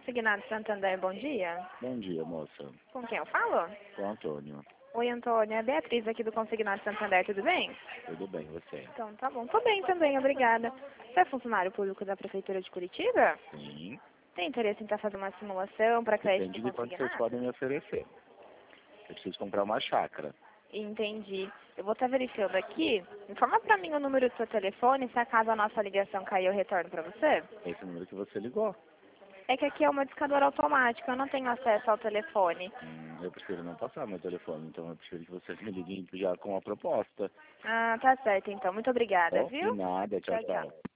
Consignado Santander, bom dia. Bom dia, moça. Com quem eu falo? Com o Antônio. Oi, Antônio. É a Beatriz aqui do Consignado Santander, tudo bem? Tudo bem, você? Então, tá bom. Tô bem também, obrigada. Você é funcionário público da Prefeitura de Curitiba? Sim. Tem interesse em estar fazendo uma simulação para crédito Depende de quanto vocês consignado? podem me oferecer. Eu preciso comprar uma chácara. Entendi. Eu vou estar verificando aqui. Informa para mim o número do seu telefone, se acaso a nossa ligação cair, eu retorno para você. Esse número que você ligou. É que aqui é uma discadora automática, eu não tenho acesso ao telefone. Eu prefiro não passar meu telefone, então eu prefiro que vocês me liguem já com a proposta. Ah, tá certo então. Muito obrigada, Bom, de viu? nada, tchau, Tchau, tchau. tchau.